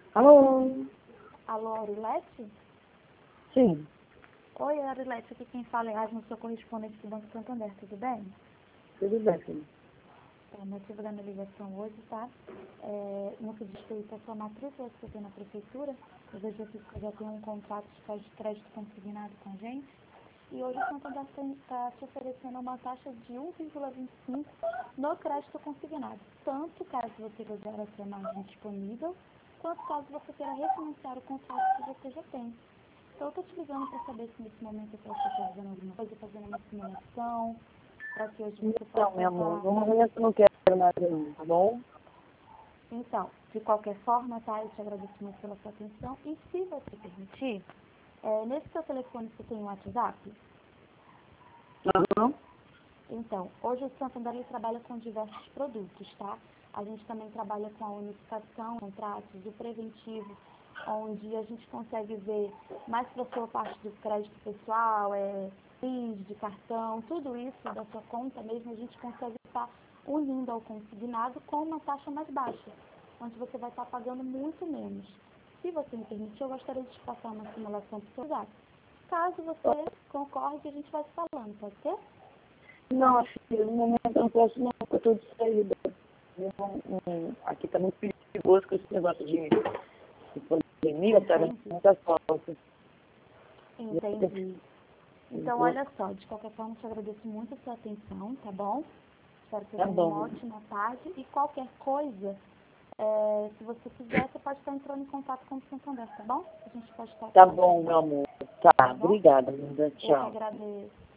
Alô? Alô, Aurilete? Sim, Oi, Aurilete, aqui quem fala é Asma, sou correspondente do Banco Santander, tudo bem? tudo bem, filho. O motivo da minha ligação hoje, tá? No que diz respeito à sua matrícula que você tem na prefeitura, eu vejo aqui que você já tem um contrato de crédito consignado com a gente, e hoje o Santander está te oferecendo uma taxa de 1,25 no crédito consignado, tanto caso você quiser a sua margem disponível, quanto caso você queira refinanciar o contrato que você já tem. Então, eu estou te ligando para saber se nesse momento eu posso estar fazendo alguma coisa, fazendo uma simulação, para que hoje você Então, possa meu amor, usar. no momento eu não quero nada não, tá bom? Então, de qualquer forma, tá? Eu te agradeço muito pela sua atenção. E se você permitir, nesse seu telefone você tem um WhatsApp? Aham. Então, hoje o Santander ele trabalha com diversos produtos, tá? A gente também trabalha com a unificação, contratos, o preventivo, onde a gente consegue ver mais para a sua parte do crédito pessoal, PIS, de cartão, tudo isso da sua conta mesmo, a gente consegue estar unindo ao consignado com uma taxa mais baixa, onde você vai estar pagando muito menos. Se você me permitir, eu gostaria de te passar uma simulação para o seu gasto. Caso você concorde, a gente vai se falando, pode ser? Não, filho, no momento eu não posso não, porque eu estou distraída. Aqui está muito perigoso com esse negócio de pandemia, tá vendo Entendi. muitas faltas. Entendi. Então, olha só, de qualquer forma, te agradeço muito a sua atenção, tá bom? Espero que você Tá tenha uma bom. ótima tarde e qualquer coisa, se você quiser, você pode estar entrando em contato com o Santander, tá bom? A gente pode estar Tá aqui bom, ajudando, meu amor. tá Tá, bom? obrigada, linda. Eu que Tchau. agradeço.